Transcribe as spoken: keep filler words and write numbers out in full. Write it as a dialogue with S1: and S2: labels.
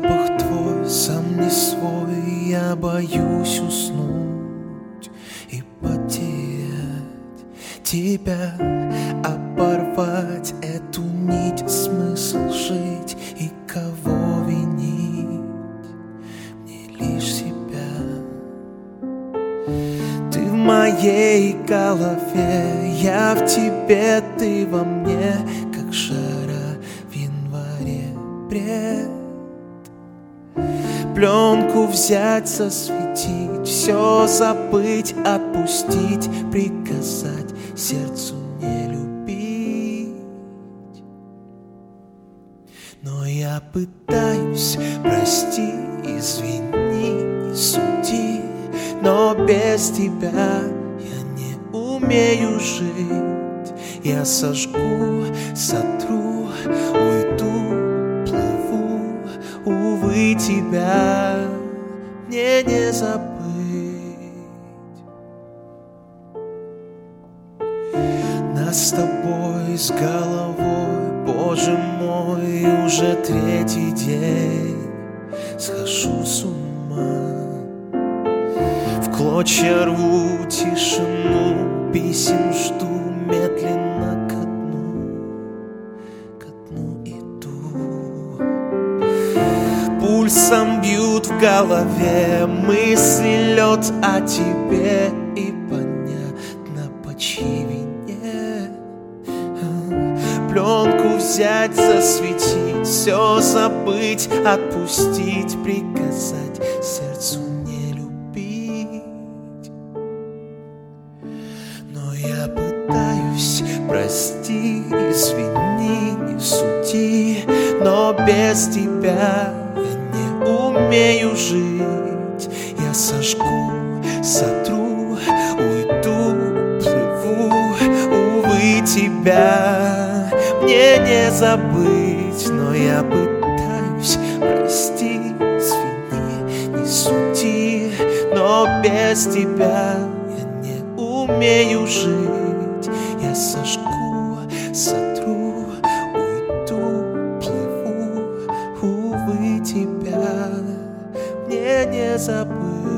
S1: Запах твой сам не свой, я боюсь уснуть и потерять тебя, оборвать эту нить, смысл жить и кого винить, мне лишь себя. Ты в моей голове, я в тебе, ты во мне, как жара в январе бред. Пленку взять, засветить, все забыть, отпустить, приказать сердцу не любить. Но я пытаюсь, прости, извини, не суди, но без тебя я не умею жить. Я сожгу, сотру, уйду, плыву, увы, тебя мне не забыть. Нас с тобой с головой, Боже мой, уже третий день схожу с ума. В клочья рву тишину, писем жду, медленно ко дну, ко дну иду. Пульсом бьют в голове мысли, лед о тебе, и понятно, по чьей вине. Пленку взять, засветить, все забыть, отпустить, приказать сердцу не любить. Но я пытаюсь, прости, извини, не суди, но без тебя я не умею жить. Я сожгу, сотру, уйду, плыву, увы, тебя мне не забыть. Но я пытаюсь, прости, извини, не суди, но без тебя я не умею жить. Я сожгу, сотру, уйду, плыву, увы, тебя мне не забыть.